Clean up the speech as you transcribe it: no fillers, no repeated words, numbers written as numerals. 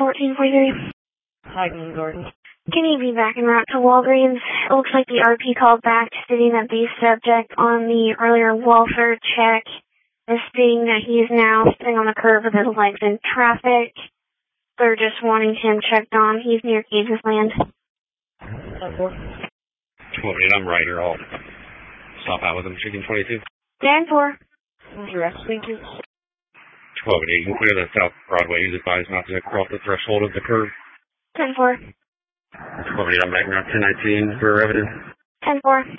1443. Hi, Gordon. Can you be back en route to Walgreens? It looks like the RP called back stating that the subject on the earlier welfare check is stating that he is now sitting on the curb with his legs in traffic. They're just wanting him checked on. He's near Cages Land. 10-4. 12-8, I'm right here. I'll stop out with him. Chicken 22. 10-4. Direct speaker. 12-8, you can clear the South Broadway. He's advised not to cross the threshold of the curb. 10-4. 12-8, I'm back around 1019 for evidence. 10-4.